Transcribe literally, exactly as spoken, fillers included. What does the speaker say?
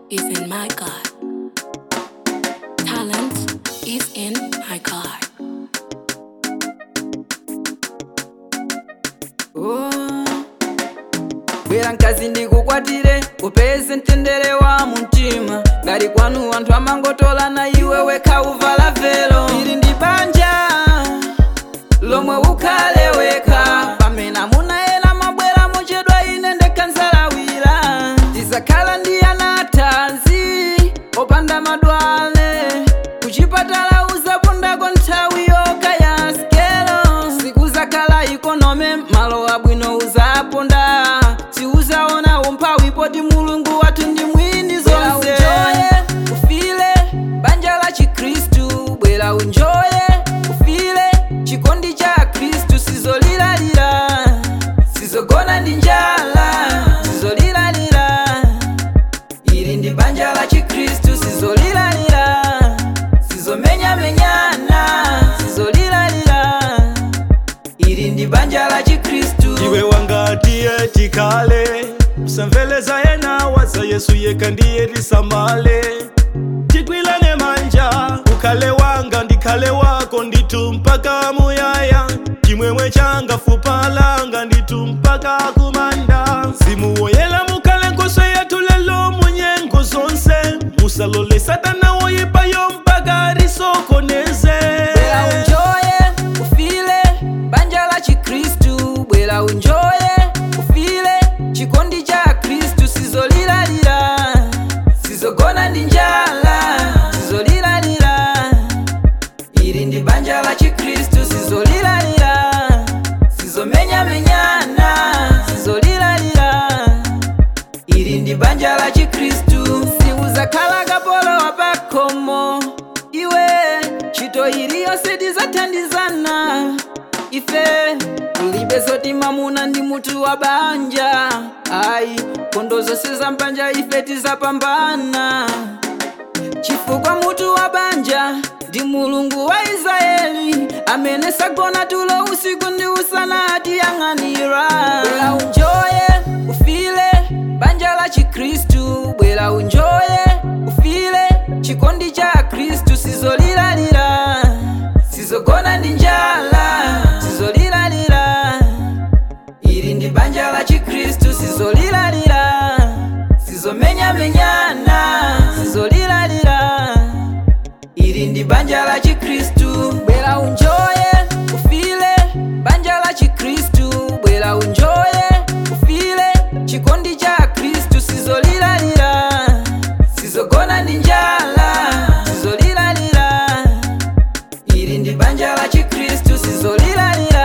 is in my God. Talent is in my God. Oh. Bwera nkazi ndikukwatire upeze mtendere wa mumtima. Ngati kwanu anthu amangotola na iwe wekha uvala velo. Ili ndi banja lomwe ukhale wekha. Pamene amuna ena mabwera mochedwa ine ndekha nzalawira. Tizakhala ndi ana athanzi opanda madwale. Kuchipatala uzapondako nthawi yokha ya skelo. Sikuzakhala ikonome malo abwino uzaponda. Siuzaona umphawi poti Mulungu wathu ndi mwini zonse. Unjoye ufile banja la Chikristu. Bwera unjoye ufile chikondi cha Kristu. Sizolilalira, sizogona ndi njala, sizolilalira. Ili ndi banja la Chikristu. Sizolilalira, sizomenya menyana, sizolilalira. Ili ndi banja la Chikristu. Iwe wangatiye tikale usamveleza yena waza Yesu yeka ndiye tisamale. Tikwilane manja ukale wanga ndikale wako nditu mpaka muyaya. Chimwemwe changa fupa langa nditu mpaka kumanda. Simuwoyela mukale nkoswe yatu lelo munyengo zonse. Musalole satana woyipayo mpaka risokoneze. Bwera unjoye ufile banja la Chikristu. Bwera unjoye ufile chikondi cha Kristu. Sizolilalira, sizogona ndi njala, sizolilalira. Ili ndi banja la Chikristu. Sizolilalira, sizomenya menyana, sizolilalira. Ili ndi banja la Chikristu. Siuzakhala kapolo wapakhomo iwe. Chito iliyonse tizathandizana. Ife ulibe zoti mamuna ndi mutu wa banja. Ayi kondo zonse za mbanja ife tizapambana. Chifukwa mutu wa banja ndi Mulungu wa Israeli. Amene sagona tulo usiku ndi usana atiyang'anira. Bwera unjoye ufile banja la Chikristu. Bwera unjoye ufile chikondi cha Kristu. Sizolilalira, sizogona ndi njala, sizolilalira. Ili ndi banja la Chikristu. Sizolilalira, sizomenya menyana, sizolilalira. Ili ndi banja la Chikristu. Bwera unjoye ufile banja la Chikristu. Bwera unjoye ufile chikondi cha Kristu. Sizolilalira, sizogona ndi njala, sizolilalira. Ili ndi banja la Chikristu. Sizolilalira.